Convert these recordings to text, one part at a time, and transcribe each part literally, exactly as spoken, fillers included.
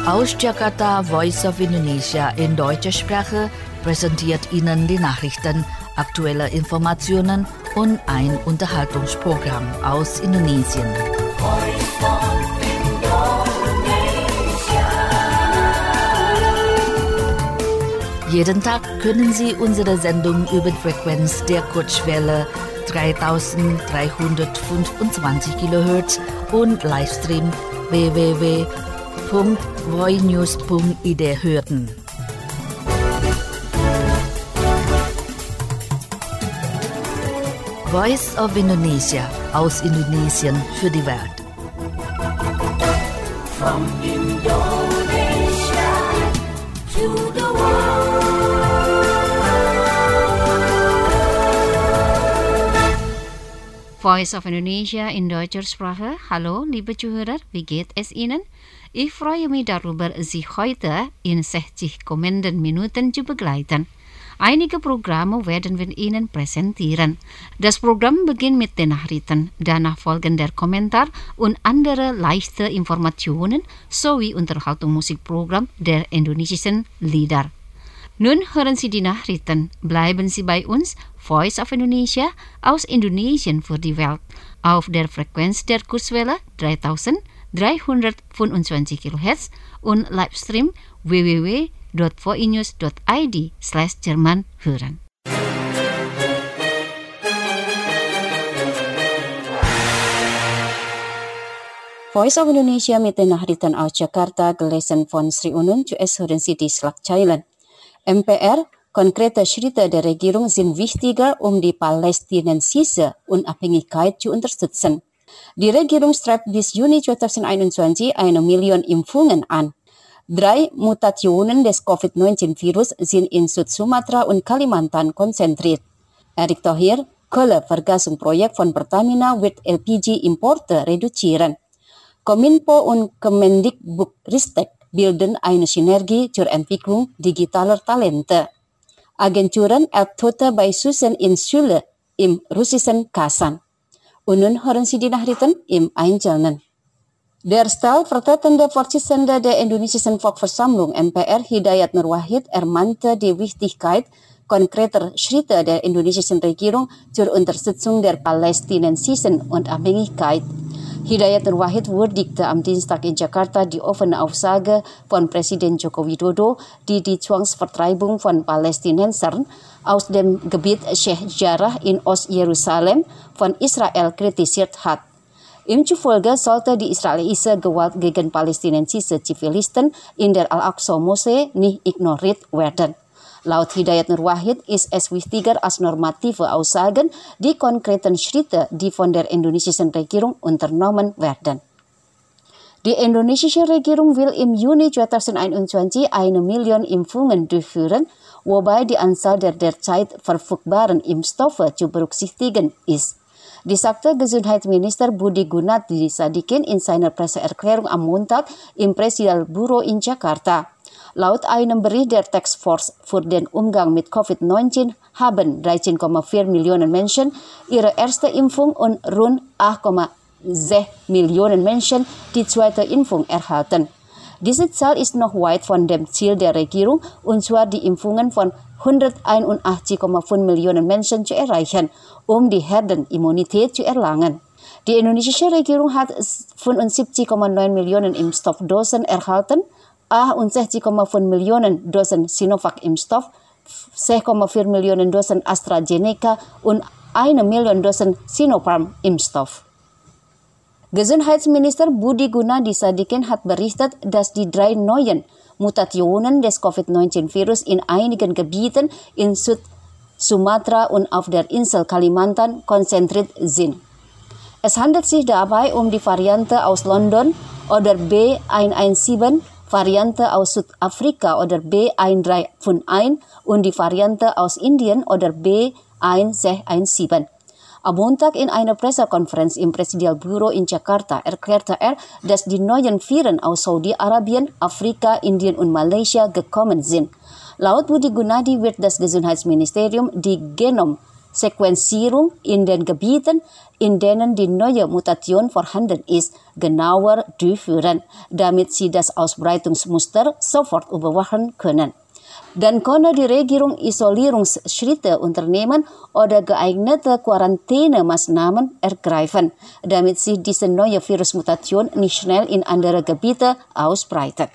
Aus Jakarta, Voice of Indonesia in deutscher Sprache präsentiert Ihnen die Nachrichten, aktuelle Informationen und ein Unterhaltungsprogramm aus Indonesien. Jeden Tag können Sie unsere Sendung über die Frequenz der Kurzwelle dreitausenddreihundertfünfundzwanzig Kilohertz und Livestream w w w punkt voinews punkt i d hören. Voice of Indonesia aus Indonesien für die Welt. From Indonesia to the Voice of Indonesia in deutscher Sprache. Hallo, liebe Zuhörer, wie geht es Ihnen? Ich freue mich darüber, Sie heute in sechzig kommenden Minuten zu begleiten. Einige Programme werden wir Ihnen präsentieren. Das Programm beginnt mit den Nachrichten, danach folgen der Kommentar und andere leichte Informationen sowie Unterhaltungsmusikprogramm der indonesischen Lieder. Nun hören Sie die Nachrichten. Bleiben Sie bei uns, Voice of Indonesia aus Indonesien für die Welt, auf der Frequenz der Kurzwelle dreitausenddreihundertfünfundzwanzig Kilohertz und Livestream w w w punkt voinews punkt i d slash Jerman hören. Voice of Indonesia mit den Nachrichten aus Jakarta, gelesen von Sri Unun, zuerst hören Sie die Schlagzeilen. M P R, konkrete Schritte der Regierung sind wichtiger, um die palästinensische Unabhängigkeit zu unterstützen. Die Regierung strebt bis Juni zweitausendeinundzwanzig eine Million Impfungen an. Drei Mutationen des Covid neunzehn-Virus sind in Süd-Sumatra und Kalimantan konzentriert. Erick Thohir, Kohlevergasungsprojekt von Pertamina wird L P G-Importe reduzieren. Kominfo und Kemendikbudristek bilden eine Synergie zur Entwicklung digitaler Talente. Agenturen Erdtote bei Susan in Schule im russischen Kasan. Und nun hören Sie die Nachrichten im Einzelnen. Der stellvertretende Vorsitzende der indonesischen Volksversammlung M P R Hidayat Nur Wahid ermahnte die Wichtigkeit konkreter Schritte der indonesischen Regierung zur Unterstützung der palästinensischen Unabhängigkeit. Hidayat Nur Wahid würdigte am Dienstag in Jakarta die offene Aussage von Präsident Joko Widodo, die die Zwangsvertreibung von Palästinensern aus dem Gebiet Sheikh Jarrah in Ost-Jerusalem von Israel kritisiert hat. Ihm zufolge sollte die israelische Gewalt gegen palästinensische Zivilisten in der Al-Aqsa-Moschee nicht ignoriert werden. Laut Hidayat Nur Wahid ist es wichtiger als normative Aussagen die konkreten Schritte, die von der indonesischen Regierung unternommen werden. Die indonesische Regierung will im Juni zweitausendeinundzwanzig eine Million Impfungen durchführen, wobei die Anzahl der derzeit verfügbaren Impfstoffe zu berücksichtigen ist. Dies sagte Gesundheitsminister Budi Gunadi Sadikin in seiner Presseerklärung am Montag im Präsidialbüro in Jakarta. Laut einem Bericht der Taskforce für den Umgang mit Covid neunzehn haben dreizehn Komma vier Millionen Menschen ihre erste Impfung und rund acht Komma sechs Millionen Menschen die zweite Impfung erhalten. Diese Zahl ist noch weit von dem Ziel der Regierung, und zwar die Impfungen von hunderteinundachtzig Komma fünf Millionen Menschen zu erreichen, um die Herdenimmunität zu erlangen. Die indonesische Regierung hat fünfundsiebzig Komma neun Millionen Impfstoffdosen erhalten, achtundsechzig Komma fünf Millionen Dosen Sinovac-Impfstoff, sechs Komma vier Millionen Dosen AstraZeneca und eine Million Dosen Sinopharm-Impfstoff. Gesundheitsminister Budi Gunadi Sadikin hat berichtet, dass die drei neuen Mutationen des Covid neunzehn-Virus in einigen Gebieten in Süd-Sumatra und auf der Insel Kalimantan konzentriert sind. Es handelt sich dabei um die Variante aus London oder B hundertsiebzehn, Variante aus Südafrika oder B dreihundertfünfundfünfzig und die Variante aus Indien oder B sechshundertsiebzehn. Am Montag in einer Pressekonferenz im Präsidialbüro in Jakarta erklärte er, dass die neuen Viren aus Saudi-Arabien, Afrika, Indien und Malaysia gekommen sind. Laut Budi Gunadi wird das Gesundheitsministerium die Genom Sequenzierung in den Gebieten, in denen die neue Mutation vorhanden ist, genauer durchführen, damit sie das Ausbreitungsmuster sofort überwachen können. Dann könne die Regierung Isolierungsschritte unternehmen oder geeignete Quarantänemaßnahmen ergreifen, damit sich diese neue Virusmutation nicht schnell in andere Gebiete ausbreitet.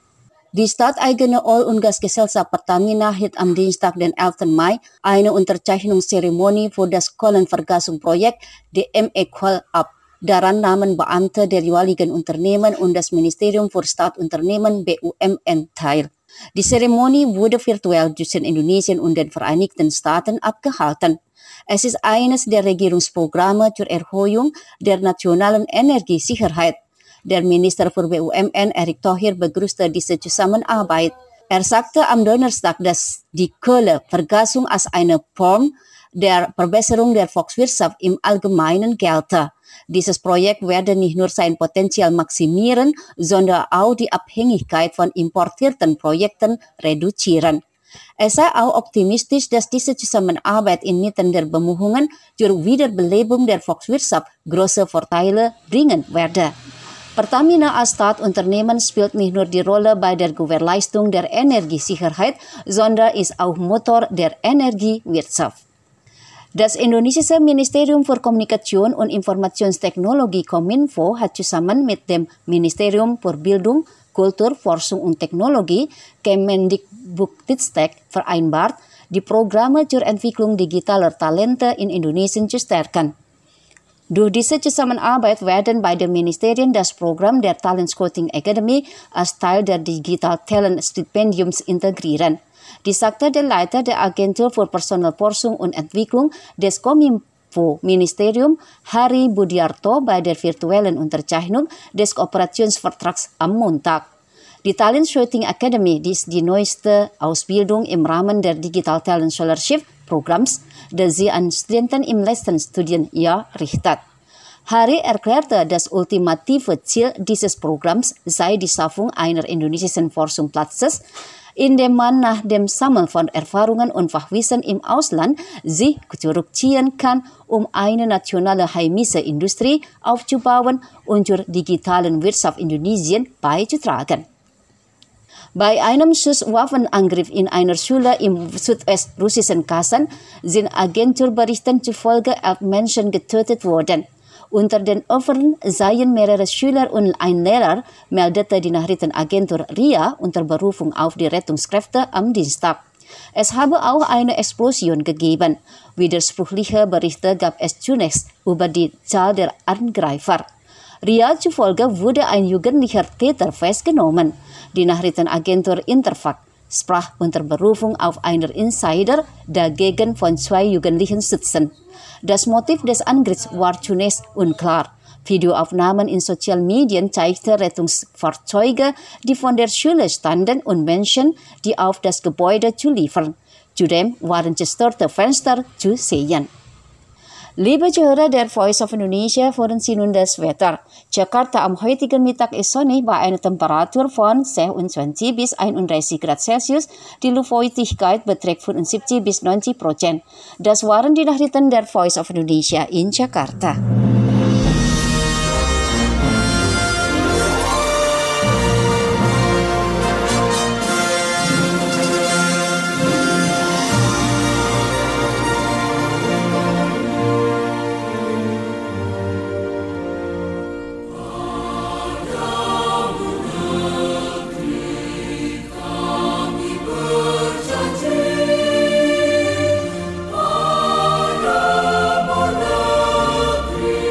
Die staateigene Öl- und Gasgesellschaft Pertamina hat am Dienstag, den elften Mai, eine Unterzeichnungszeremonie für das Kohlenvergasungsprojekt D M E-Coal ab. Daran nahmen Beamte der jeweiligen Unternehmen und das Ministerium für Staatunternehmen B U M N teil. Die Zeremonie wurde virtuell zwischen Indonesien und den Vereinigten Staaten abgehalten. Es ist eines der Regierungsprogramme zur Erhöhung der nationalen Energiesicherheit. Der Minister für B U M N, Erick Thohir, begrüßte diese Zusammenarbeit. Er sagte am Donnerstag, dass die Kohlevergasung als eine Form der Verbesserung der Volkswirtschaft im Allgemeinen gelte. Dieses Projekt werde nicht nur sein Potenzial maximieren, sondern auch die Abhängigkeit von importierten Projekten reduzieren. Er sei auch optimistisch, dass diese Zusammenarbeit inmitten der Bemühungen zur Wiederbelebung der Volkswirtschaft große Vorteile bringen werde. Pertamina als Staatunternehmen spielt nicht nur die Rolle bei der Gewährleistung der Energiesicherheit, sondern ist auch Motor der Energiewirtschaft. Das indonesische Ministerium für Kommunikation und Informationstechnologie Kominfo hat zusammen mit dem Ministerium für Bildung, Kultur, Forschung und Technologie Kemendikbudristek vereinbart, die Programme zur Entwicklung digitaler Talente in Indonesien zu stärken. Durch diese Zusammenarbeit werden beide Ministerien das Programm der Talent Scouting Academy als Teil der Digital Talent Stipendiums integrieren. Dies sagte der Leiter der Agentur für Personalforschung und Entwicklung des Kominfo-Ministerium, Hari Budiarto, bei der virtuellen Unterzeichnung des Kooperationsvertrags am Montag. Die Talent Scouting Academy, die ist die neueste Ausbildung im Rahmen der Digital Talent Scholarship Programms, das sie an Studenten im letzten Studienjahr richtet. Hari erklärte, das ultimative Ziel dieses Programms sei die Schaffung einer indonesischen Forschungsplatzes, in dem man nach dem Sammeln von Erfahrungen und Fachwissen im Ausland sich zurückziehen kann, um eine nationale heimische Industrie aufzubauen und zur digitalen Wirtschaft Indonesien beizutragen. Bei einem Schusswaffenangriff in einer Schule im südwestrussischen Kasan sind Agenturberichten zufolge elf Menschen getötet worden. Unter den Opfern seien mehrere Schüler und ein Lehrer, meldete die Nachrichtenagentur R I A unter Berufung auf die Rettungskräfte am Dienstag. Es habe auch eine Explosion gegeben. Widersprüchliche Berichte gab es zunächst über die Zahl der Angreifer. R I A zufolge wurde ein jugendlicher Täter festgenommen. Die Nachrichtenagentur Interfax sprach unter Berufung auf einen Insider dagegen von zwei Jugendlichen schützen. Das Motiv des Angriffs war zunächst unklar. Videoaufnahmen in sozialen Medien zeigten Rettungsfahrzeuge, die von der Schule standen, und Menschen, die auf das Gebäude zuliefern. Zudem waren zerstörte Fenster zu sehen. Liebe Zuhörer der Voice of Indonesia, hören Sie nun das Wetter. Jakarta am heutigen Mittag ist sonnig bei einer Temperatur von sechsundzwanzig bis einunddreißig Grad Celsius. Die Luftfeuchtigkeit beträgt fünfundsiebzig bis neunzig Prozent. Das waren die Nachrichten der Voice of Indonesia in Jakarta. Negeri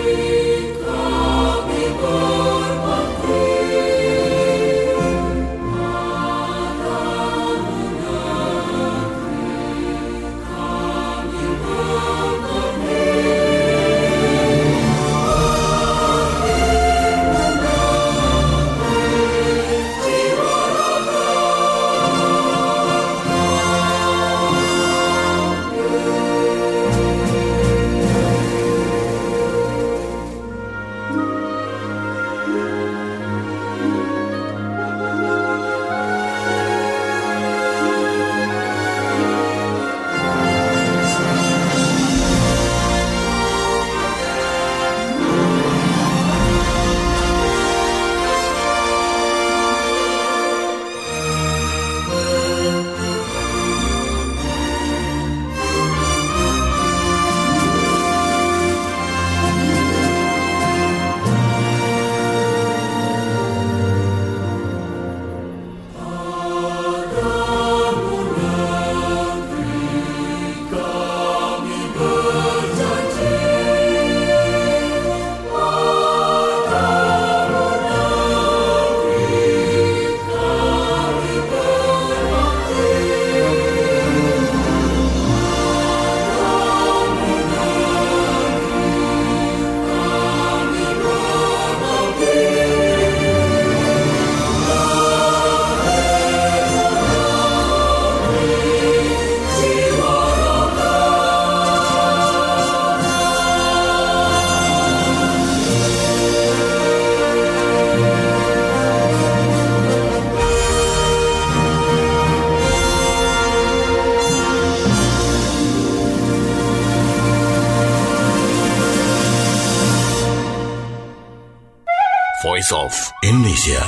Voice of Indonesia.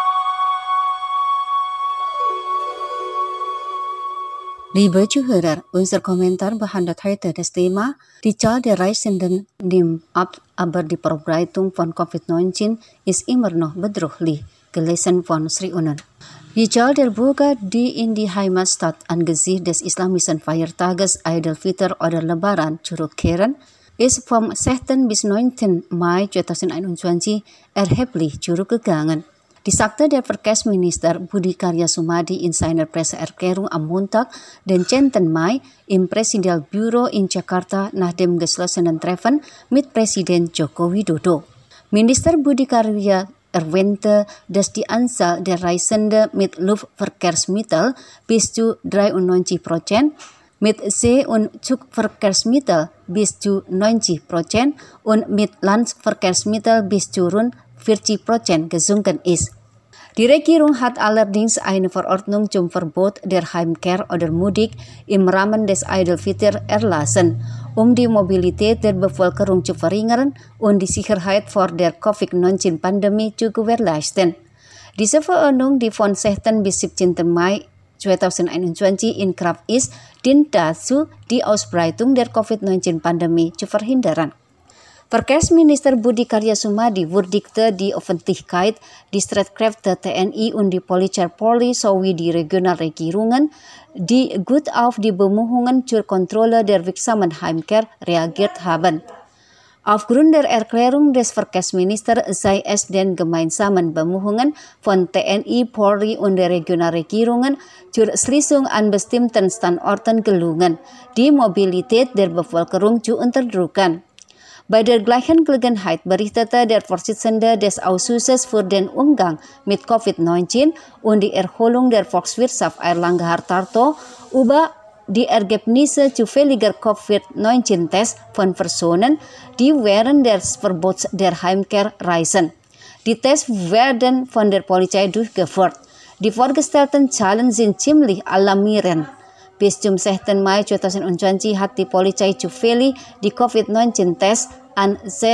Liebe Zuhörer, unser Kommentar behandelt heute das Thema Die Zahl der Reisenden nimmt ab, aber die Verbreitung von Covid neunzehn ist immer noch bedrohlich, gelesen von Sri Unen. Die Zahl der Bürger, die in die Heimatstadt angesichts des islamischen Feiertages Aidilfitr oder Lebaran zurückkehren, ist vom sechsten bis neunten Mai zweitausendeinundzwanzig erheblich zurückgegangen. Die sagte der Verkehrsminister Budi Karya Sumadi in seiner Presseerklärung am Montag, den zehnten Mai, im Präsidialbüro in Jakarta nach dem geschlossenen Treffen mit Präsident Joko Widodo. Minister Budi Karya erwähnte, dass die Anzahl der Reisenden mit Luftverkehrsmitteln bis zu dreiundneunzig Prozent, mit See- und Zugverkehrsmitteln bis zu neunzig Prozent und mit Landverkehrsmitteln bis zu rund vierzig Prozent gesunken ist. Die Regierung hat allerdings eine Verordnung zum Verbot der Heimkehr oder Mudik im Rahmen des Aidilfitr erlassen, um die Mobilität der Bevölkerung zu verringern und die Sicherheit vor der Covid neunzehn Pandemie zu gewährleisten. Diese Verordnung, die von sechsten bis siebzehnten Mai zweitausendeinundzwanzig in Kraft ist, dient dazu, die Ausbreitung der Covid neunzehn Pandemie zu verhindern. Verkehrsminister Budi Karya Sumadi würdigte die Öffentlichkeit, die Streitkräfte T N I und die Polizei Polri sowie die Regionalregierungen, die gut auf die Bemühungen zur Kontrolle der wirksamen Heimkehr reagiert haben. Aufgrund der Erklärung des Verkehrsministers sei es den gemeinsamen Bemühungen von T N I, Polri und der Regionalregierungen zur Schließung an bestimmten Standorten gelungen, die Mobilität der Bevölkerung zu unterdrücken. Bei der gleichen Gelegenheit berichtete der Vorsitzende des Ausschusses für den Umgang mit Covid neunzehn und die Erholung der Volkswirtschaft Airlangga Hartarto über die Ergebnisse zufälliger Covid neunzehn Tests von Personen, die während des Verbots der Heimkehr reisen. Die Tests werden von der Polizei durchgeführt. Die vorgestellten Zahlen sind ziemlich alarmierend. Bis zum sechsten Mai zweitausendeinundzwanzig hat die Polizei zufällig die Covid neunzehn Tests an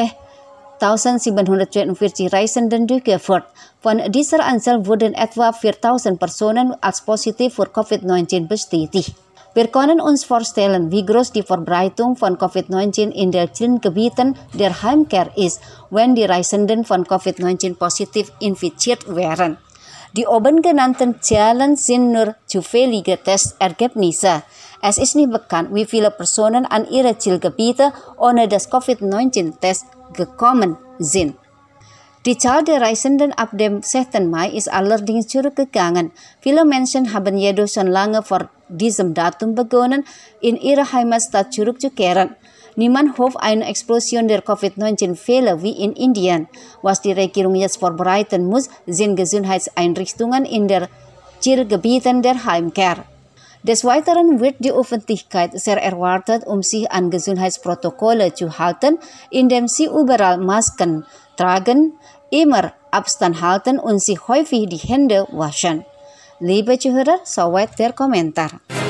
eintausendsiebenhundertzweiundvierzig Reisenden durchgeführt. Von dieser Anzahl wurden etwa viertausend Personen als positiv für Covid neunzehn bestätigt. Wir können uns vorstellen, wie groß die Verbreitung von Covid neunzehn in den Zielgebieten der Heimkehr ist, wenn die Reisenden von Covid neunzehn positiv infiziert wären. Die oben genannten Zahlen sind nur zufällige Testergebnisse. Es ist nicht bekannt, wie viele Personen an ihre Zielgebiete ohne das Covid neunzehn Test gekommen sind. Die Zahl der Reisenden ab dem sechsten Mai ist allerdings zurückgegangen. Viele Menschen haben jedoch schon lange vor diesem Datum begonnen, in ihre Heimatstadt zurückzukehren. Niemand hofft eine Explosion der Covid neunzehn Fälle wie in Indien. Was die Regierung jetzt vorbereiten muss, sind Gesundheitseinrichtungen in den Zielgebieten der Heimkehr. Des Weiteren wird die Öffentlichkeit sehr erwartet, um sich an Gesundheitsprotokolle zu halten, indem sie überall Masken tragen, immer Abstand halten und sich häufig die Hände waschen. Liebe Zuhörer, soweit der Kommentar.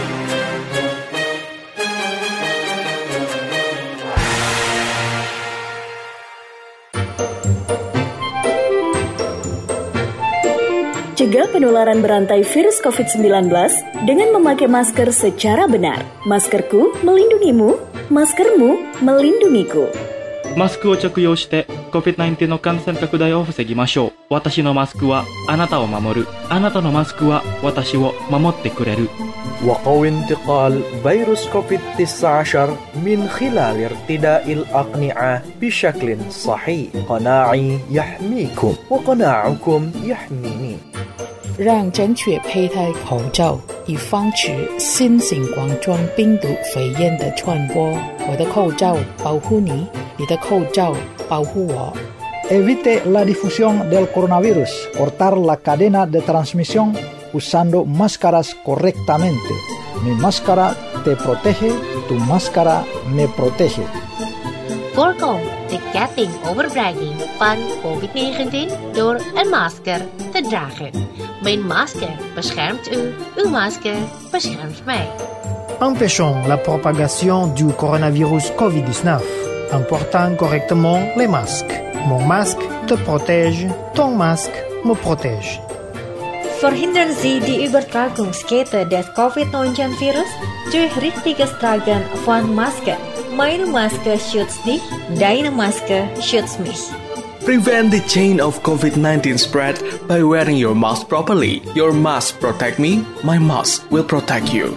Cegah penularan berantai virus covid sembilan belas dengan memakai masker secara benar. Maskerku melindungimu, maskermu melindungiku. マスクを着用して コビッドナインティーン の感染拡大を防ぎましょう。私のマスクはあなたを守る。あなたのマスクは私を守ってくれる。 وقوي انتقال فيروس كوفيد تسعة عشر من خلال ارتداء الأقنعة بشكل صحيح. قناعي يحميكم وقناعكم يحميني. 让正确佩戴口罩，以防止新型冠状病毒肺炎的传播。我的口罩保护你，你的口罩保护我。 Evite la difusión del coronavirus, cortar la cadena de transmisión usando máscaras correctamente. Mi máscara te protege, tu máscara me protege. Voorkom de ketting overbrenging van covid negentien door een masker te dragen. Mijn masker beschermt u, uw masker beschermt mij. Empêchons la propagation du coronavirus covid dix-neuf. en portant correctement les masques. Mon masque te protège, ton masque me protège. Verhindern Sie die Übertragungskette des Covid neunzehn Virus durch richtiges Tragen von Maske. Meine Maske schützt dich, deine Maske schützt mich. Prevent the chain of COVID nineteen spread by wearing your mask properly. Your mask protect me, my mask will protect you.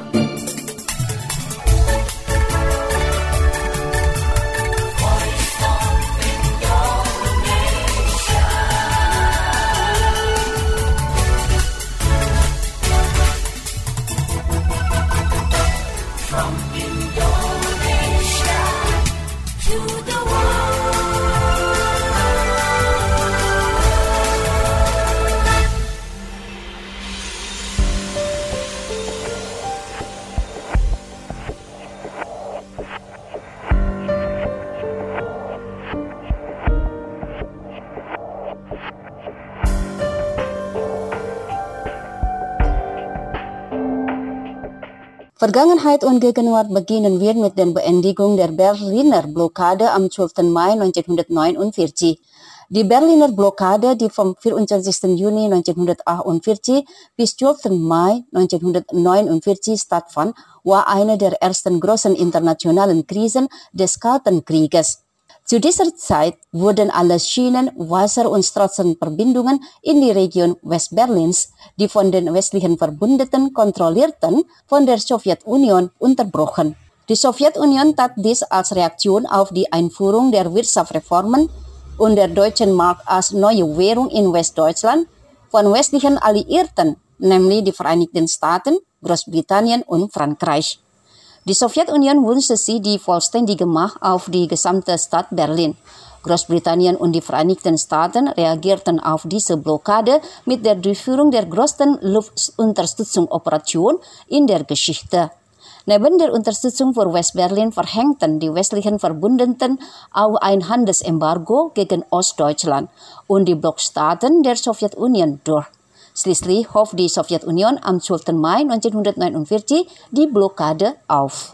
Vergangenheit und Gegenwart beginnen wir mit der Beendigung der Berliner Blockade am zwölften Mai neunzehnhundertneunundvierzig. Die Berliner Blockade, die vom vierundzwanzigsten Juni neunzehnhundertachtundvierzig bis zwölften Mai neunzehnhundertneunundvierzig stattfand, war eine der ersten großen internationalen Krisen des Kalten Krieges. Zu dieser Zeit wurden alle Schienen-, Wasser- und Straßenverbindungen in die Region Westberlins, die von den westlichen Verbündeten kontrollierten, von der Sowjetunion unterbrochen. Die Sowjetunion tat dies als Reaktion auf die Einführung der Wirtschaftsreformen und der deutschen Mark als neue Währung in Westdeutschland von westlichen Alliierten, nämlich die Vereinigten Staaten, Großbritannien und Frankreich. Die Sowjetunion wünschte sich die vollständige Macht auf die gesamte Stadt Berlin. Großbritannien und die Vereinigten Staaten reagierten auf diese Blockade mit der Durchführung der größten Luftunterstützungsoperation in der Geschichte. Neben der Unterstützung für Westberlin verhängten die westlichen Verbündeten auch ein Handelsembargo gegen Ostdeutschland und die Blockstaaten der Sowjetunion durch. Schließlich hob die Sowjetunion am zwölften Mai neunzehnhundertneunundvierzig die Blockade auf.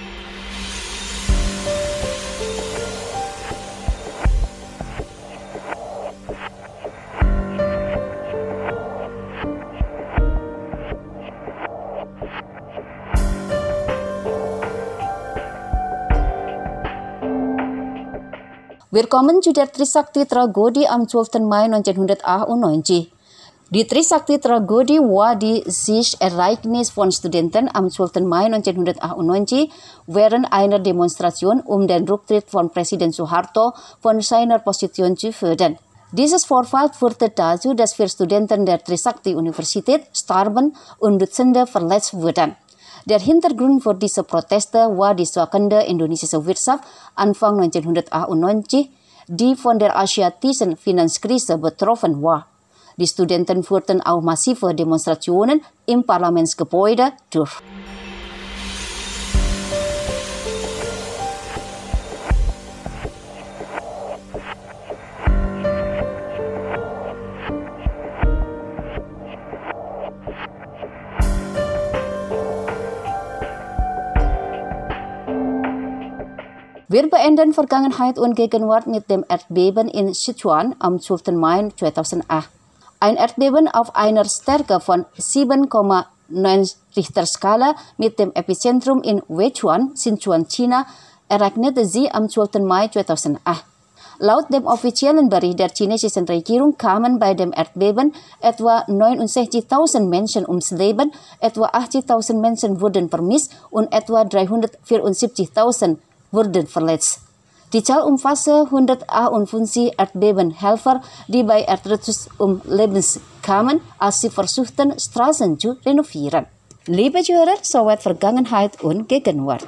Wir kommen zu der Trisakti-Tragödie am zwölften Mai neunzehnhundertachtundneunzig. Die Trisakti-Tragödie war die Sich-Ereignis von Studenten am zwölften Mai neunzehnhundertachtundneunzig während einer Demonstration, um den Rücktritt von Präsident Suharto von seiner Position zu fördern. Dieses Vorfall führte dazu, dass vier Studenten der Trisakti-Universität starben und Dutzende verletzt wurden. Der Hintergrund für diese Proteste war die schwankende indonesische Wirtschaft Anfang neunzehnhundertachtundneunzig, die von der asiatischen Finanzkrise betroffen war. Die Studenten führten auch massive Demonstrationen im Parlamentsgebäude durch. Wir beenden Vergangenheit und Gegenwart mit dem Erdbeben in Sichuan am zwölften Mai zweitausendacht. Ein Erdbeben auf einer Stärke von sieben Komma neun Richterskala mit dem Epizentrum in Weichuan, Sichuan, China, ereignete sie am zwölften Mai zweitausendacht. Laut dem offiziellen Bericht der chinesischen Regierung kamen bei dem Erdbeben etwa neunundsechzigtausend Menschen ums Leben, etwa achtzigtausend Menschen wurden vermisst und etwa dreihundertvierundsiebzigtausend wurden verletzt. Die Zahl umfasste hundertachtundfünfzig Erdbebenhelfer, die bei Erdrutsch um Leben kamen, als sie versuchten, Straßen zu renovieren. Liebe Zuhörer, soweit Vergangenheit und Gegenwart.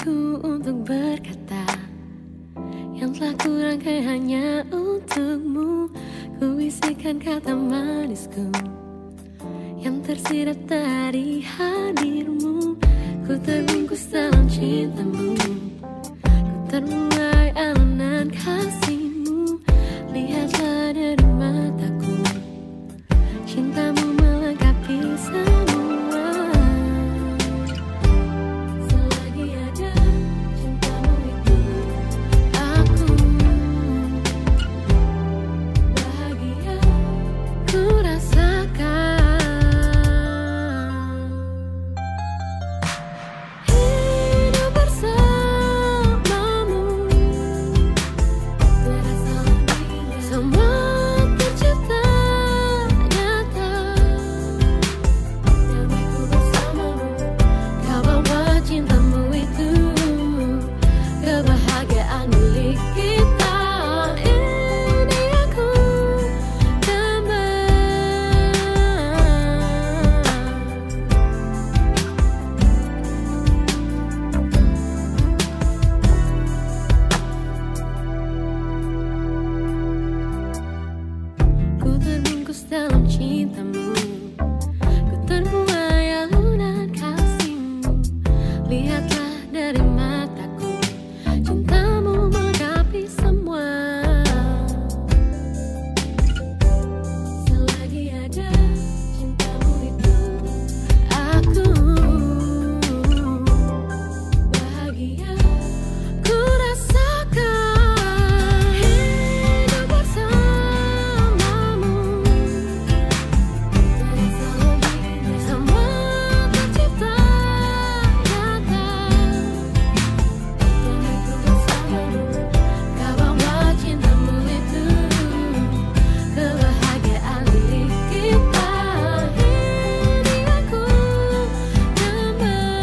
aku untuk berkata yang telah kurangkai hanya untukmu. Ku bisikan kata manisku yang tersirat dari hadirmu. Ku terbungkus dalam cintamu, ku terbuai alunan kasihmu. Lihatlah dari mataku, cintamu melengkapi semua. Selagi ada cintamu itu, aku bahagia, ku rasakan. Hidup bersamamu terasa lebih, semua tercipta nyata. Damaiku bersamamu, kau bawa cintamu itu, kebahagiaan milik kita. Ini aku damai. Ku terbungkus dalam cintamu, ku terbuai alunan kasihmu. Lihatlah dari mataku, cintamu melengkapi semua. Selagi ada cintamu itu, aku bahagia, ku rasakan. Hidup bersamamu terasa lebih, semua tercipta nyata. Damaiku bersamamu, kau bawa cintamu itu, kebahagiaan milik kita. Ini aku damai.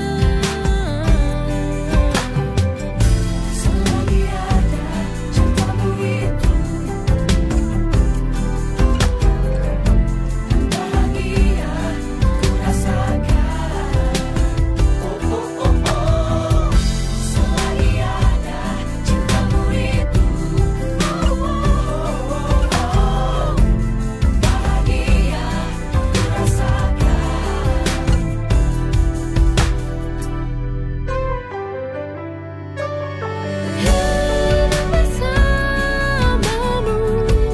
Selagi ada cintamu itu, bahagia ku rasakan. Oh, oh, oh, oh. Selagi ada cintamu itu, oh, oh, oh, oh. Bahagia ku rasakan. Hidup bersamamu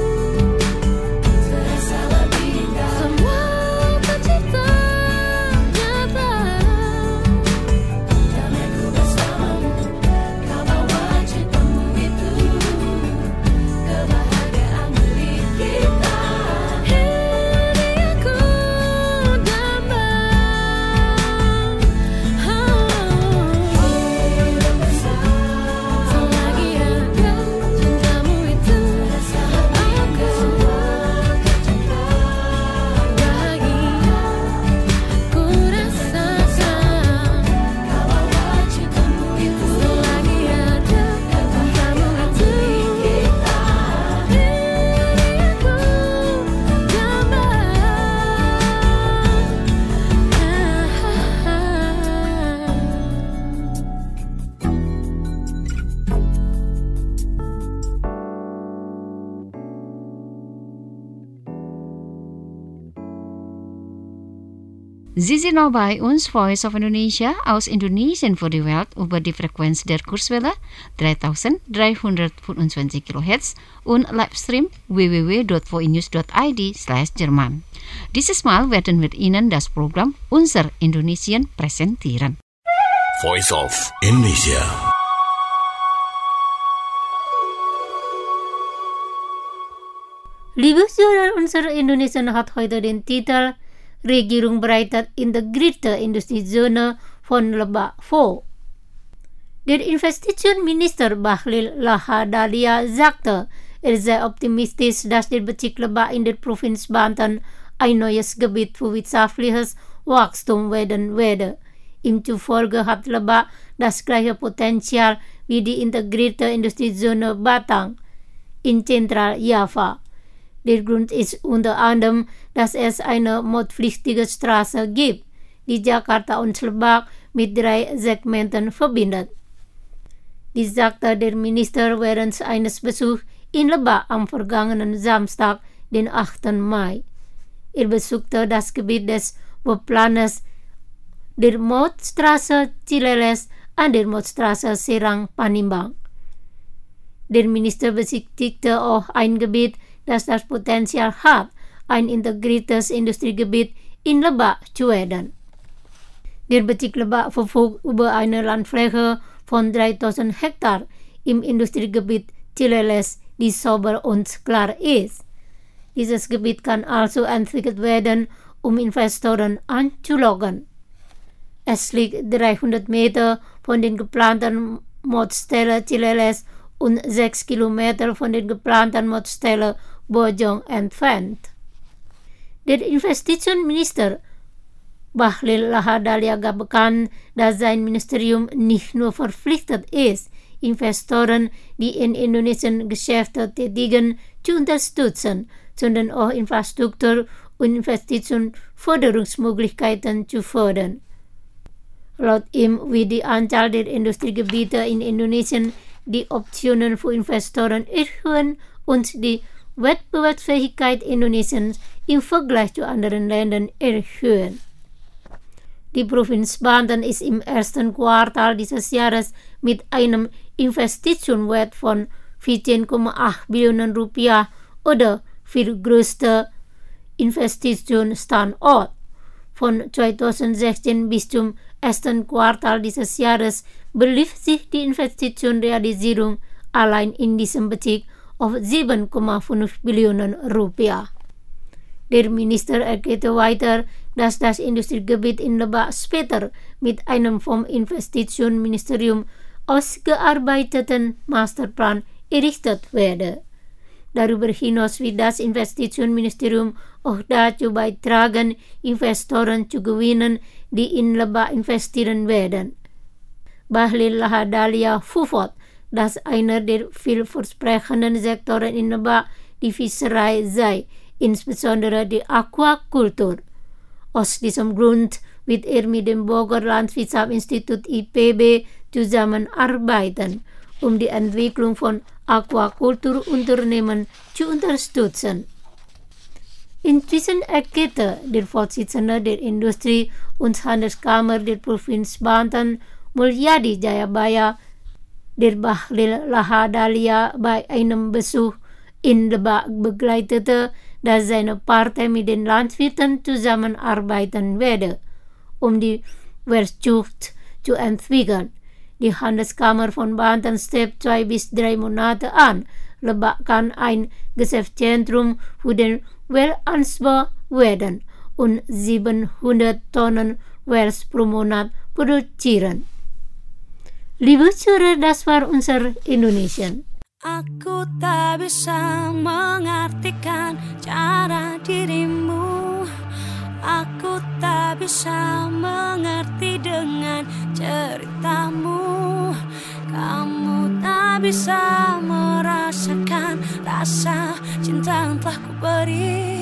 terasa lebih indah, semua tercipta nyata. Damaiku bersamamu, kau bawa cintamu itu, kebahagiaan milik kita. Ini aku damai. Hidup bersamamu, selagi ada cintamu itu, aku tercipta bahagia, ku rasakan. Kau bawa cintamu itu, selagi ada cintamu itu, ini aku damai. Sie sind noch bei uns, Voice of Indonesia, aus Indonesien für die Welt über die Frequenz der Kurzwelle dreitausenddreihundertfünfundzwanzig Kilohertz und Livestream w w w punkt voinews punkt i d slash Jerman. Dieses Mal werden wir Ihnen das Programm Unser Indonesien präsentieren. Voice of Indonesia. Liebe Zuhörer, unser Indonesien hat heute den Titel Regierung bereitet integrierte Industriezone von Lebak vor. Der Investitionsminister Bahlil Lahadalia sagte, er sei optimistisch, dass der Bezirk Lebak in der Provinz Banten ein neues Gebiet für wirtschaftliches Wachstum werden werde. Ihm zufolge hat Lebak das gleiche Potenzial wie die integrierte Industriezone Batang in Zentral-Java. Der Grund ist unter anderem, dass es eine mordpflichtige Straße gibt, die Jakarta und Lebak met drie segmenten verbindet. Die sagte der Minister während eines Besuchs in Lebak am vergangenen Samstag, den achten Mai. Er besuchte das Gebiet des Bauplanes der Mootstraße Cileles an der Mootstraße Serang Panimbang. Der Minister besichtigte auch ein Gebiet, das das Potenzial hat, ein integriertes Industriegebiet in Lebak zu werden. Der Bezirk Lebak verfügt über eine Landfläche von dreitausend Hektar im Industriegebiet Cileles, die sauber und klar ist. Dieses Gebiet kann also entwickelt werden, um Investoren anzulocken. Es liegt dreihundert Meter von den geplanten Mootstelle Cileles und sechs Kilometer von den geplanten Mootstelle Bojong entfernt. Der Investitionsminister Bahlil Lahadalia gab bekannt, dass sein Ministerium nicht nur verpflichtet ist, Investoren, die in Indonesien Geschäfte tätigen, zu unterstützen, sondern auch Infrastruktur- und Investitionsförderungsmöglichkeiten zu fördern. Laut ihm wird die Anzahl der Industriegebiete in Indonesien die Optionen für Investoren erhöhen und die Wettbewerbsfähigkeit Indonesiens im Vergleich zu anderen Ländern erhöhen. Die Provinz Banten ist im ersten Quartal dieses Jahres mit einem Investitionswert von vierzehn Komma acht Billionen Rupiah oder viertgrößter Investitionsstandort. Von zweitausendsechzehn bis zum ersten Quartal dieses Jahres belief sich die Investitionsrealisierung allein in diesem Bezirk auf sieben Komma fünf Billionen Rupiah. Der Minister erklärte weiter, dass das Industriegebiet in Lebak später mit einem vom Investitionsministerium ausgearbeiteten Masterplan errichtet werde. Darüber hinaus wird das Investitionsministerium auch dazu beitragen, Investoren zu gewinnen, die in Lebak investieren werden. Bahlil Lahadalia fuhr, dass einer der vielversprechenden Sektoren in Lebak die Fischerei sei, insbesondere die Aquakultur. Aus diesem Grund wird er mit dem Bogor Landwirtschaftsinstitut I P B zusammenarbeiten, um die Entwicklung von Aquakulturunternehmen zu unterstützen. Inzwischen erklärte der Vorsitzende der Industrie- und Handelskammer der Provinz Banten, Mulyadi Jayabaya, der Bahlil Lahadalia bei einem Besuch in Lebak begleitete, dass seine Partei mit den Landwirten zusammenarbeiten werde, um die Wirtschaft zu entwickeln. Die Handelskammer von Banten strebt zwei bis drei Monate an. Lebak kann ein Geschäftszentrum für den Wellernstbau werden und siebenhundert Tonnen Wels pro Monat produzieren. Liebe Zuhörer, das war unser Indonesian. Aku tak bisa mengartikan cara dirimu. Aku tak bisa mengerti dengan ceritamu. Kamu tak bisa merasakan rasa cinta yang telah ku beri.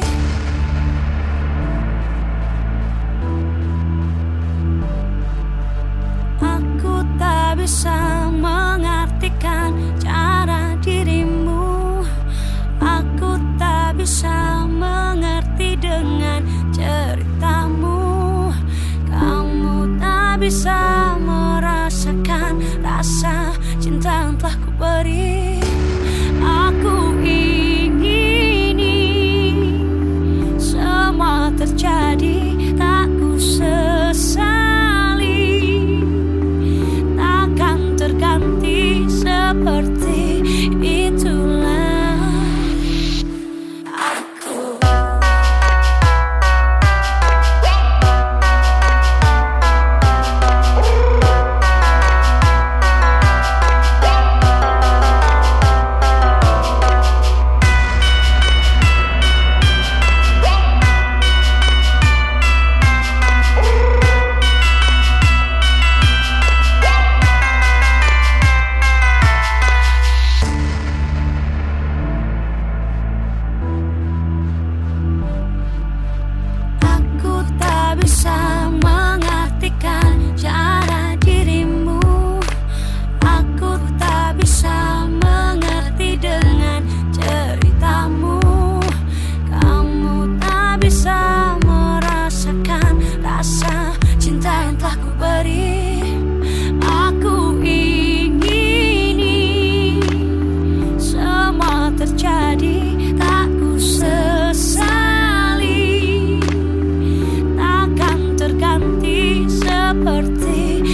Aku tak bisa mengartikan cara dirimu. Aku tak bisa mengerti dengan ceritamu. Kamu tak bisa merasakan rasa cinta yang telah ku beri. Aku ingini semua terjadi, tak ku sesali. Takkan terganti seperti itulah.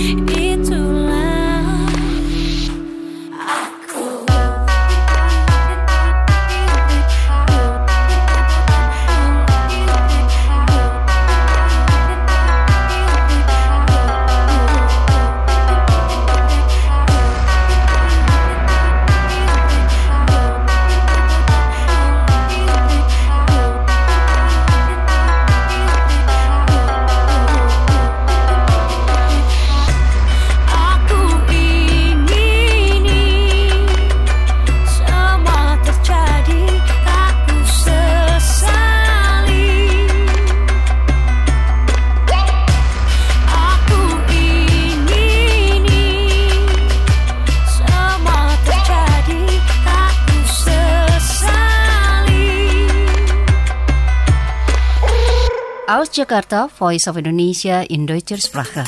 Aus Jakarta, Voice of Indonesia in Deutscher Sprache.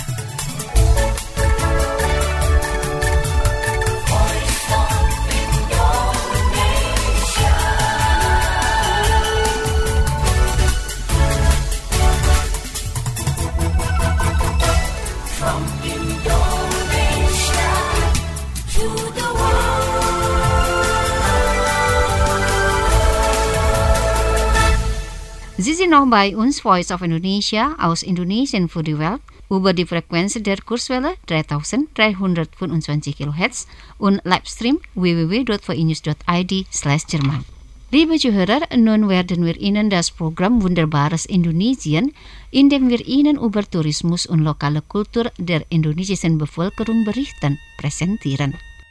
Sie sind noch bei uns, Voice of Indonesia, aus Indonesien für die Welt, über die Frequenz der Kurswelle dreitausenddreihundertfünfundzwanzig Kilohertz und Livestream w w w dot v i news dot i d slash Jerman. Liebe Zuhörer, nun werden wir Ihnen das Programm Wunderbares Indonesien, in dem wir Ihnen über Tourismus und lokale Kultur der indonesischen Bevölkerung berichten, präsentieren.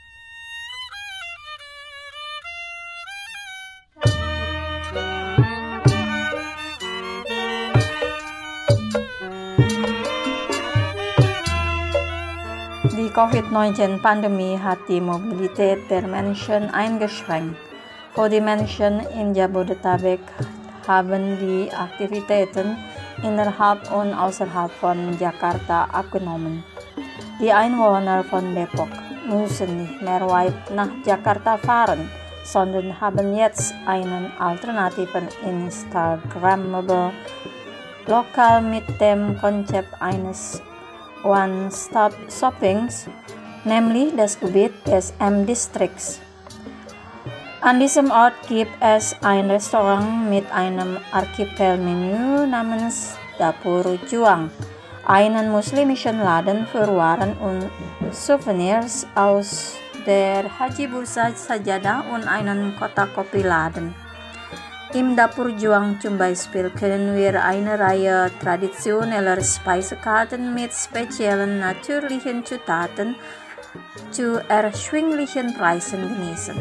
Die Covid neunzehn Pandemie hat die Mobilität der Menschen eingeschränkt. Für die Menschen in Jabodetabek haben die Aktivitäten innerhalb und außerhalb von Jakarta abgenommen. Die Einwohner von Depok müssen nicht mehr weit nach Jakarta fahren, sondern haben jetzt einen alternativen Instagrammable Lokal mit dem Konzept eines One-Stop-Shoppings, nämlich das Gebiet des M-Distrikts. An diesem Ort gibt es ein Restaurant mit einem Archipel-Menü namens Dapur Juang, einen muslimischen Laden für Waren und Souvenirs aus der Haji Bursa Sajadah und einen Kotakopi-Laden. Im Dapur Juang zum Beispiel können wir eine Reihe traditioneller Speisekarten mit speziellen natürlichen Zutaten zu erschwinglichen Preisen genießen.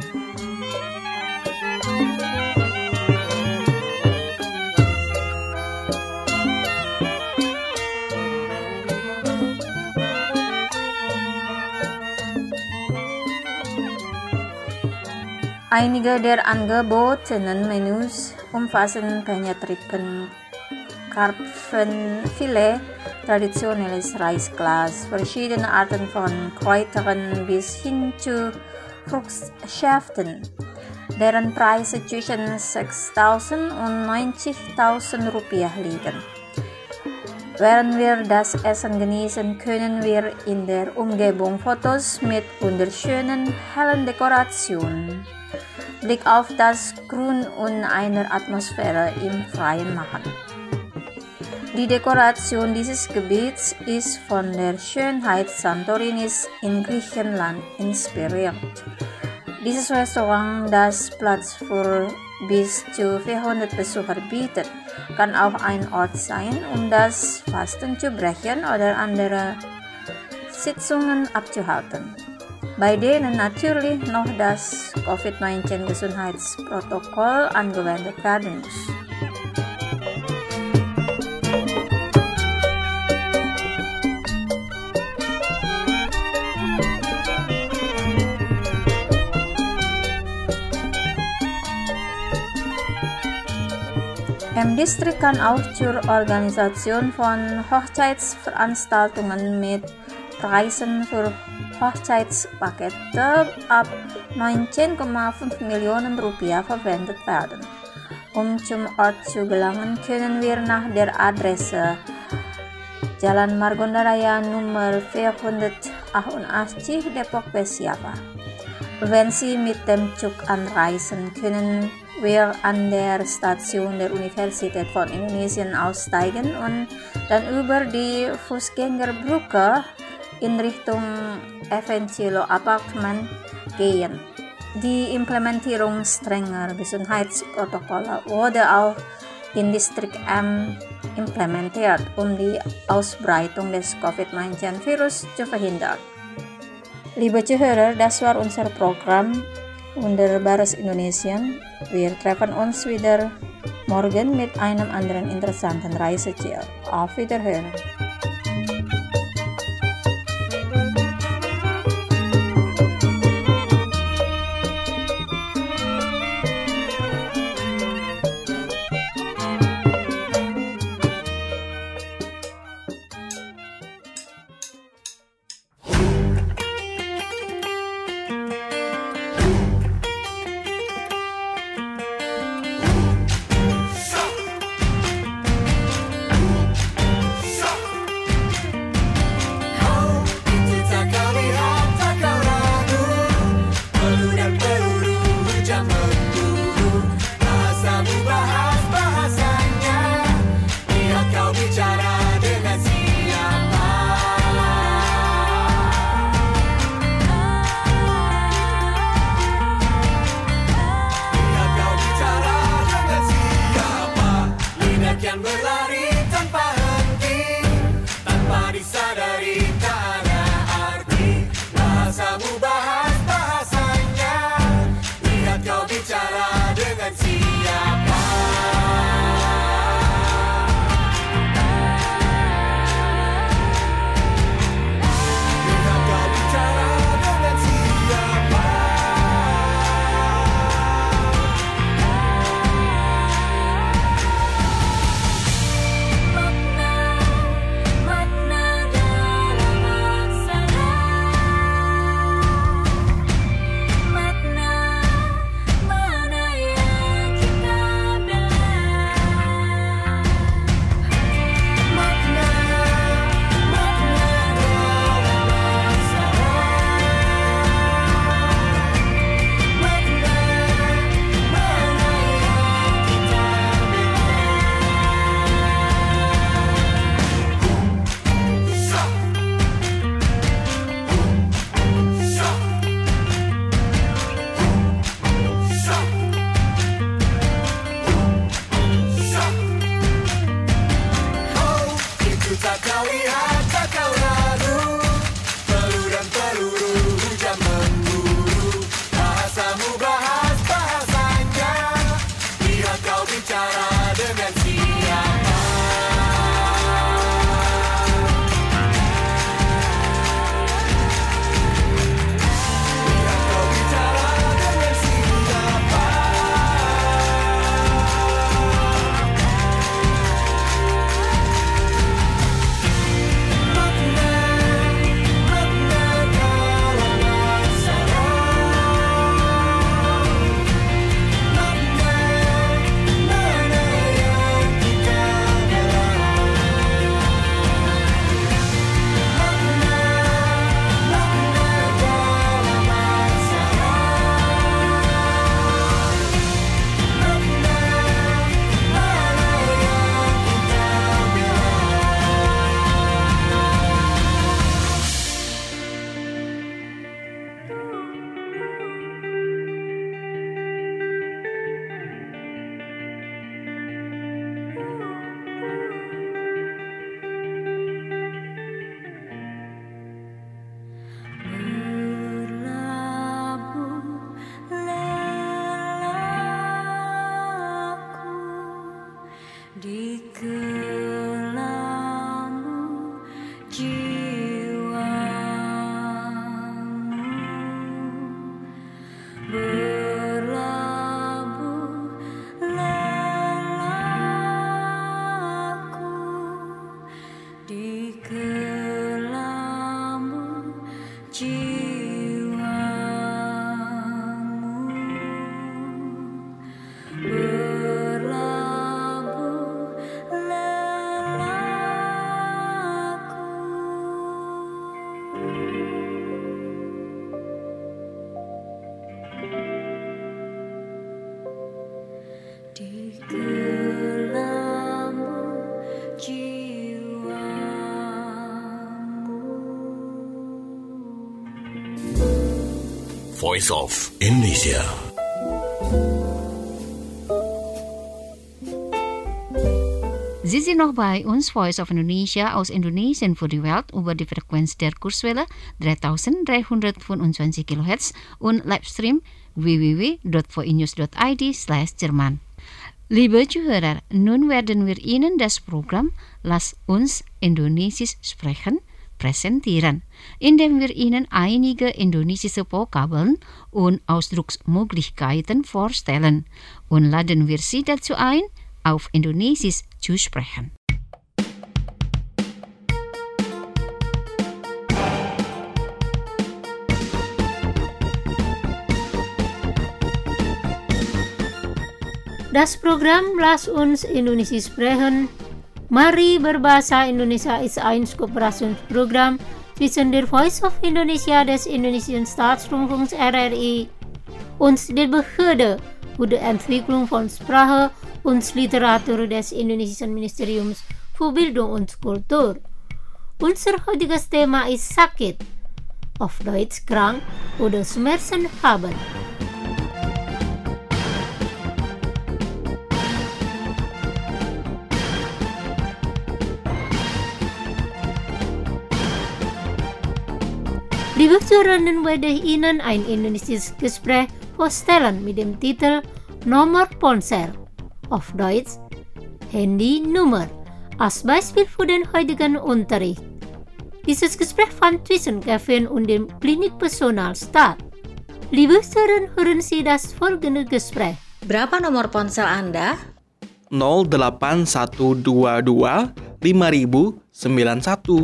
Einige der angebotenen Menüs umfassen Penyet-Rippen, Karpfenfilet, traditionelles Reisglas, verschiedene Arten von Kräutern bis hin zu Fruchtsäften, deren Preise zwischen sechstausend und neunzigtausend Rupiah liegen. Während wir das Essen genießen, können wir in der Umgebung Fotos mit wunderschönen, hellen Dekorationen, Blick auf das Grün und eine Atmosphäre im Freien machen. Die Dekoration dieses Gebiets ist von der Schönheit Santorinis in Griechenland inspiriert. Dieses Restaurant, das Platz für bis zu vierhundert Besucher bietet, kann auch ein Ort sein, um das Fasten zu brechen oder andere Sitzungen abzuhalten, bei denen natürlich noch das Covid neunzehn Gesundheitsprotokoll angewendet werden muss. M-Distrikt kann auch zur Organisation von Hochzeitsveranstaltungen mit Preisen für Hochzeitspakete ab neunzehn Komma fünf Millionen Rupiah verwendet werden. Um zum Ort zu gelangen, können wir nach der Adresse Jalan Margonda Raya nomor vierhundertachtundsechzig Depok West Java. Wenn Sie mit dem Zug anreisen, können wir an der Station der Universität von Indonesien aussteigen und dann über die Fußgängerbrücke in Richtung Eventuelo Apartment gehen. Die Implementierung strenger Gesundheitsprotokolle wurde auch in Distrikt M implementiert, um die Ausbreitung des Covid neunzehn Virus zu verhindern. Liebe Zuhörer, das war unser Programm Wunderbares Indonesien. Wir treffen uns wieder morgen mit einem anderen interessanten Reiseziel. Auf Wiederhören. Voice of Indonesia. Sie sind noch bei uns, Voice of Indonesia aus Indonesien für die Welt über die Frequenz der Kurzwelle dreitausenddreihundertfünfundzwanzig Kilohertz und Livestream w w w dot voinews dot i d slash Jerman. Liebe Zuhörer, nun werden wir Ihnen das Programm Lass uns Indonesisch sprechen präsentieren, indem wir Ihnen einige indonesische Vokabeln und Ausdrucksmöglichkeiten vorstellen und laden wir Sie dazu ein, auf Indonesisch zu sprechen. Das Programm Lass uns Indonesisch sprechen. Mari berbahasa Indonesia ist ein Kooperationsprogramm zwischen der Voice of Indonesia des Indonesischen Staatsrundfunks R R I und der Behörde für die Entwicklung von Sprache und Literatur des Indonesischen Ministeriums für Bildung und Kultur. Unser heutiges Thema ist sakit, auf Deutsch krank oder Schmerzen haben. Liebe Zuhörerinnen, werde ich Ihnen ein indonesisches Gespräch vorstellen mit dem Titel Nomor Ponsel, auf Deutsch Handynummer, als Beispiel für den heutigen Unterricht. Dieses Gespräch fand zwischen Kevin und dem Klinikpersonal statt. Liebe Zuhörerinnen, hören Sie das folgende Gespräch. Berapa nomor ponsel Anda? nol delapan satu dua dua lima ribu sembilan satu.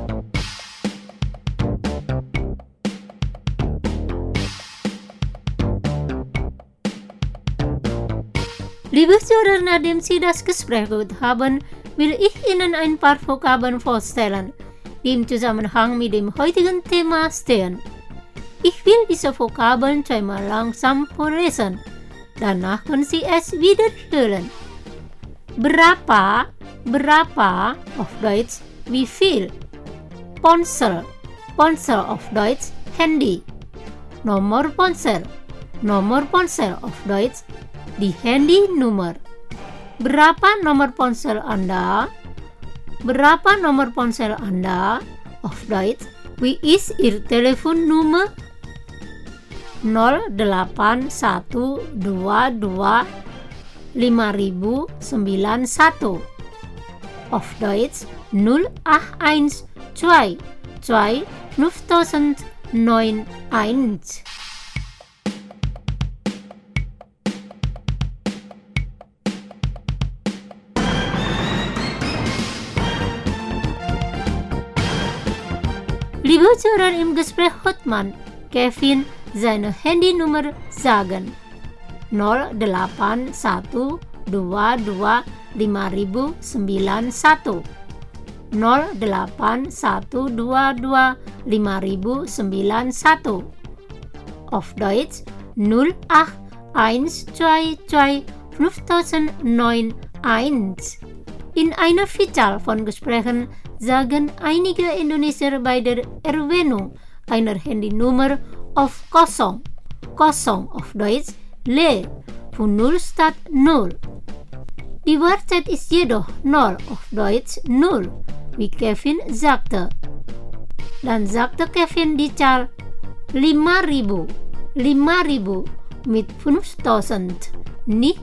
Liebe Zuhörer, nachdem Sie das Gespräch gehört haben, will ich Ihnen ein paar Vokabeln vorstellen, die im Zusammenhang mit dem heutigen Thema stehen. Ich will diese Vokabeln zweimal langsam vorlesen. Danach können Sie es wiederholen. Berapa, berapa, auf Deutsch, wie viel. Ponsel, ponsel auf Deutsch, Handy. Nomor ponsel, nomor ponsel auf Deutsch, di Handynummer. Berapa nomor ponsel Anda? Berapa nomor ponsel Anda? Auf Deutsch, wie ist Ihr Telefonnummer? nol delapan satu dua dua lima ribu sembilan satu. Auf Deutsch, null acht eins zwei zwei fünf null neun eins. Liebe Zuhörer, im Gespräch hört man Kevin seine Handynummer sagen. nol delapan satu dua dua lima ribu sembilan satu. nol delapan satu dua dua lima ribu sembilan satu. Auf Deutsch, null acht eins zwei zwei fünf null neun eins. In einer Vielzahl von Gesprächen sagen einige Indonesier bei der Erwähnung einer Handynummer auf kosong. Kosong auf Deutsch leer, von null statt null. Die Wahrzeit ist jedoch null, auf Deutsch null, wie Kevin sagte. Dann sagte Kevin die Zahl lima ribu, lima ribu mit fünftausend, nicht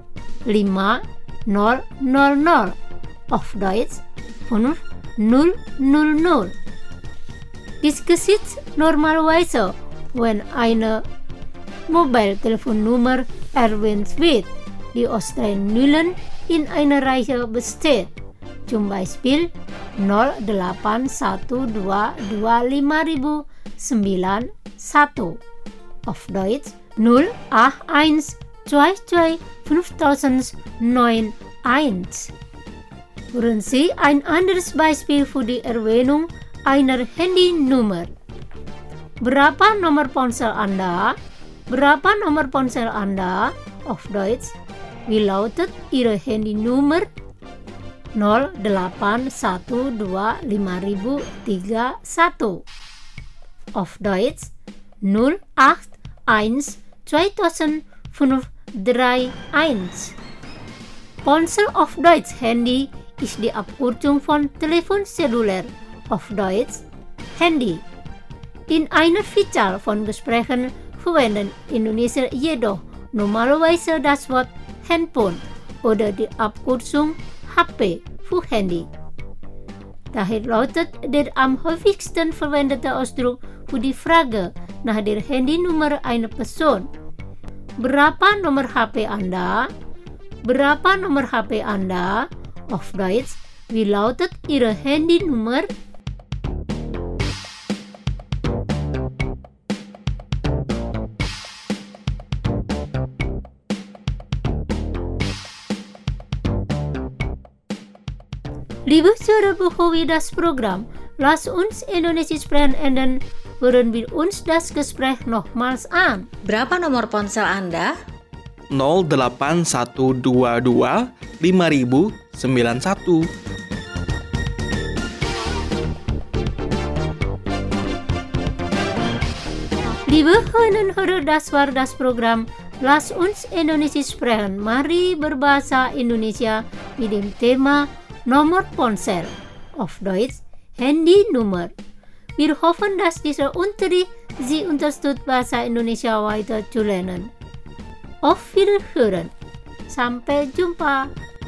lima nol nol nol, auf Deutsch fünf null null null. Dies geschieht normalerweise, wenn eine Mobiltelefonnummer erwähnt wird, die aus drei Nullen in einer Reihe besteht. Zum Beispiel nol delapan satu dua dua lima ribu sembilan satu. Auf Deutsch null acht eins zwei zwei fünf null neun eins. Hören Sie ein anderes Beispiel für die Erwähnung einer Handynummer. Berapa nomor ponsel Anda? Berapa nomor ponsel Anda? Auf Deutsch, wie lautet Ihre Handynummer? nol delapan satu dua lima ribu tiga satu. Auf Deutsch, null acht eins, zweitausendfünf-eins. Ponsel auf Deutsch Handy ist die Abkürzung von Telefon Cellular auf Deutsch Handy. In einer Vielzahl von Gesprächen verwenden Indoneser jedoch normalerweise das Wort Handphone oder die Abkürzung H P für Handy. Daher lautet der am häufigsten verwendete Ausdruck für die Frage nach der Handynummer einer Person. Berapa nomor H P Anda? Berapa nomor H P Anda? Auf Deutsch, wie lautet Ihre Handynummer? Liebe Zuhörer, bevor wir das Programm Lass uns Indonesisch sprechen enden, hören wir uns das Gespräch nochmals an. Berapa nomor ponsel Anda? nol delapan satu dua dua lima nol nol sembilan satu. Liebe Hörerinnen und Hörer, das war das Programm Lass uns Indonesisch sprechen. Mari berbahasa Indonesia mit dem Thema Nomor Ponsel, auf Deutsch Handynummer. Wir hoffen, dass dieser Unterricht Sie unterstützt, Bahasa Indonesia weiter zu lernen. Auf Wiederhören. Sampai jumpa.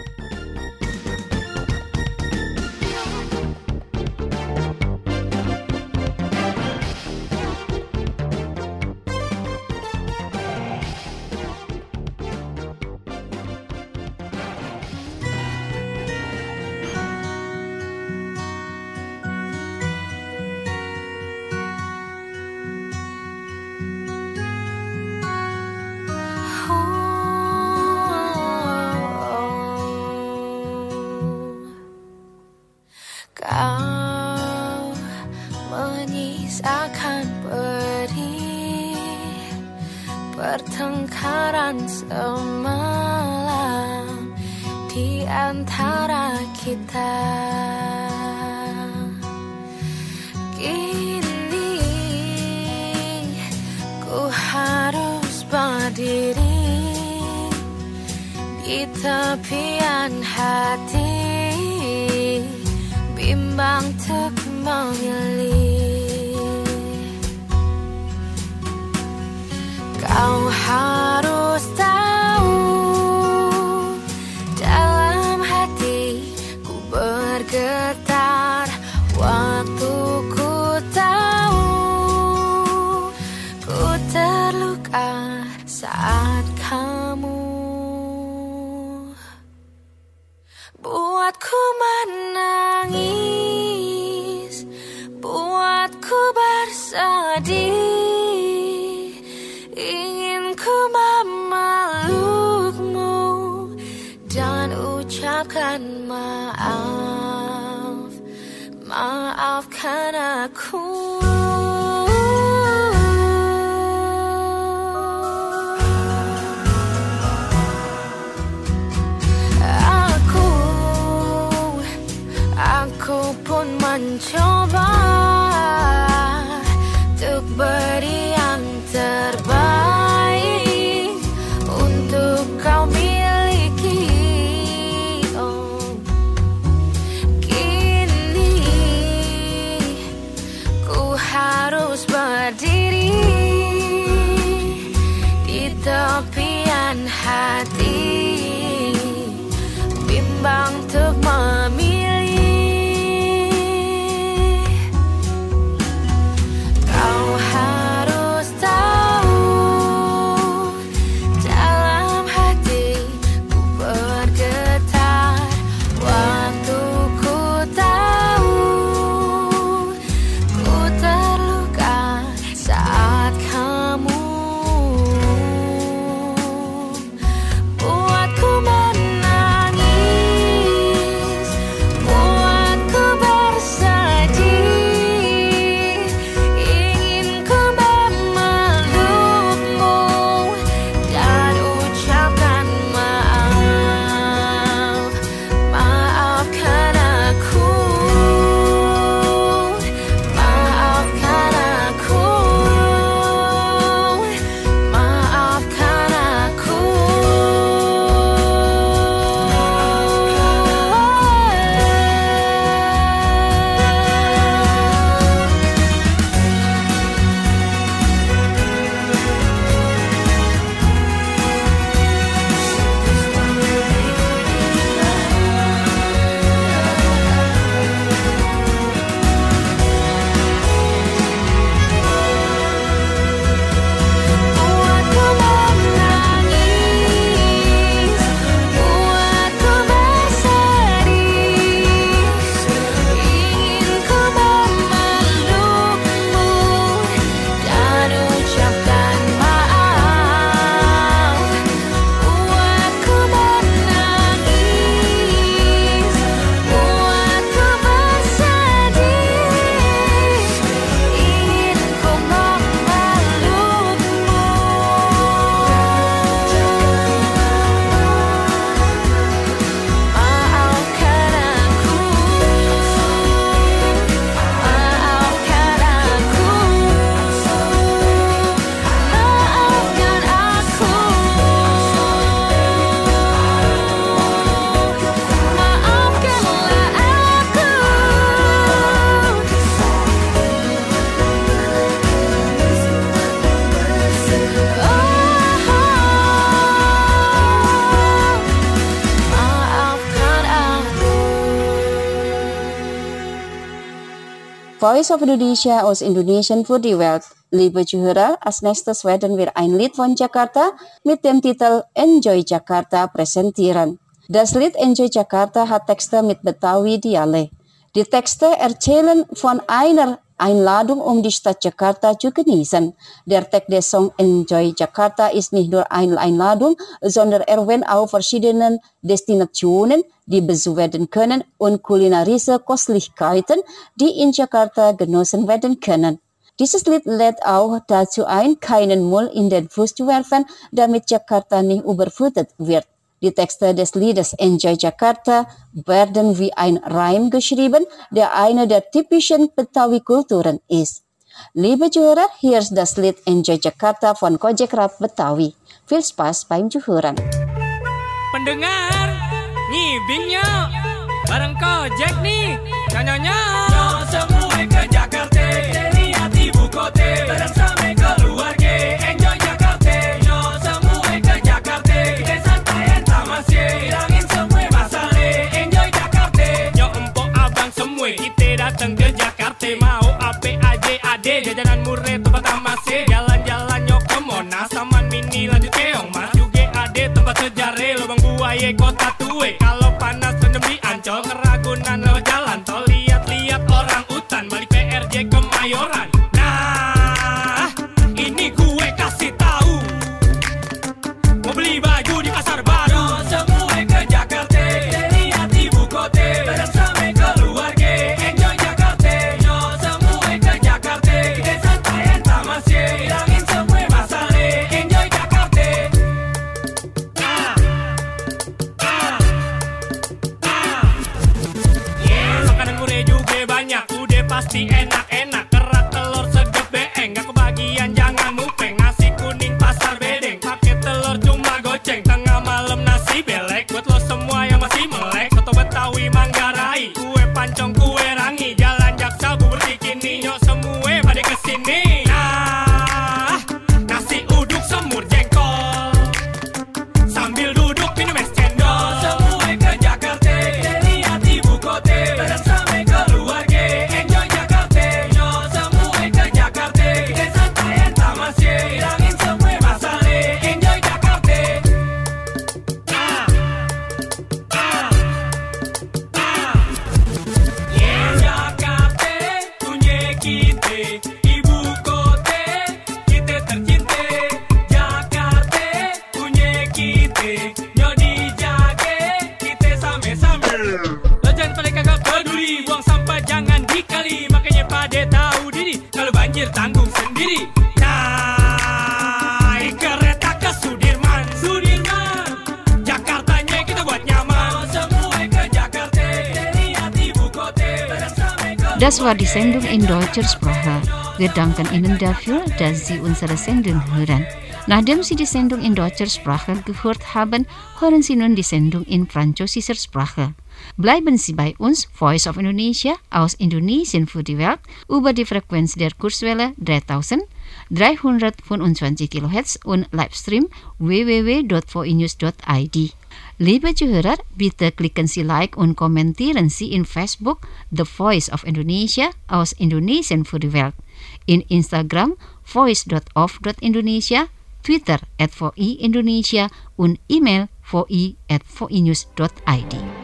Kau menyisakan pedih pertengkaran semalam di antara kita. Kini ku harus berdiri di tepian hati, bimbang untuk memilih. Kau harus tahu, dalam hati ku bergetar waktu ku tahu ku terluka saat kamu buatku menangis, buatku bersedih, ingin ku memelukmu dan ucapkan maaf, maafkan aku. Aku pun mencoba untuk beri yang terbaik untuk kau miliki. Oh, kini ku harus berdiri di tepian hati, bimbang untuk memilih. Voice of Indonesia aus Indonesien für die Welt. Liebe Zuhörer, als nächstes werden wir ein Lied von Jakarta mit dem Titel Enjoy Jakarta präsentieren. Das Lied Enjoy Jakarta hat Texte mit Betawi Dialekt. Die Texte erzählen von einer Einladung, um die Stadt Jakarta zu genießen. Der Text des Song Enjoy Jakarta ist nicht nur eine Einladung, sondern erwähnt auch verschiedene Destinationen, die besucht werden können und kulinarische Köstlichkeiten, die in Jakarta genossen werden können. Dieses Lied lädt auch dazu ein, keinen Müll in den Fluss zu werfen, damit Jakarta nicht überflutet wird. Die Texte des Liedes Enjoy Jakarta werden wie ein Reim geschrieben, der eine der typischen Betawi-Kulturen ist. Liebe Zuhörer, hier ist das Lied Enjoy Jakarta von Kojek Rap Betawi. Viel Spaß beim Zuhören. Pendengar, ngibingnya, bareng Kojek nih, nyonya-nyonya. Yo semua ke Jakarta, dari hati ibu kota, bareng sampai keluarga. Enjoy Jakarta, yo semua ke Jakarta, kita santai tamasya, hilangin semua masalah. Enjoy Jakarta, yo empok abang semua, kita datang ke Jakarta, mau apa aja ada, jajanan murah tempat tamasya, jalan-jalan yo ke Monas, Taman Mini lanjut keong mas, juga ada tempat sejarah, lubang buaya kota tua. Kalau panas rendam di Ancol, Keragunan lewat jalan tol, lihat-lihat orang utan, balik P R J Kemayoran. Nah, ini gue kasih tahu, mau beli baju di pasar baru, semua ke Jakarta, dari hati ibu kota, bareng sampai keluarga. Enjoy Jakarta, yo semua ke Jakarta, kita santai tamasya, hilangin semua masalah. Enjoy Jakarta. Ah, ah, ah. Yeah, makanan murah juga banyak, udah pasti enak-enak. Kerak telur segep beeng, gak kebagian jangan mupeng. Nasi kuning pasar bedeng, pakai telur cuma goceng. Tengah malam nasi belek, buat lo semua yang masih melek. Soto Betawi Manggarai, kue pancong kue rangi, jalan Jaksa bubur bikini, nyok semua pada kesini. Nah, nasi uduk semur jengkol, sambil duduk minum es cendol. Semua ke Jakarta, dari hati ibu kota, bareng sampai keluarga. Enjoy Jakarta, yo semua ke Jakarta, kita santai tamasya, hilangin semua masalah. Enjoy Jakarta. Ah, ah, ah. Yeah, Jakarta punya kita, ibu kota kita tercinta. Jakarta punya kita, yo dijaga kita sama-sama. Lo jangan pada kagak peduli, buang sampah jangan dikali, makanya pada tahu diri, kalau banjir tanggung sendiri. Naik kereta ke Sudirman, Sudirman, Jakartanya kita buat nyaman. Semua ke Jakarta, dari hati ibu kota, bareng sampai ke. Das war die Sendung in deutscher Sprache. Wir danken Ihnen dafür, dass Sie unsere Sendung hören. Nachdem Sie die Sendung in deutscher Sprache gehört haben, hören Sie nun die Sendung in französischer Sprache. Bleiben Sie bei uns, Voice of Indonesia aus Indonesien für die Welt, über die Frequenz der Kurzwelle dreitausenddreihundertfünfundzwanzig Kilohertz und Livestream w w w punkt v i news punkt i d. Liebe Zuhörer, bitte klicken Sie Like und kommentieren Sie in Facebook The Voice of Indonesia aus Indonesien für die Welt, in Instagram voice punkt of punkt indonesia, Twitter at v i indonesia und E-Mail v i at v i news punkt i d.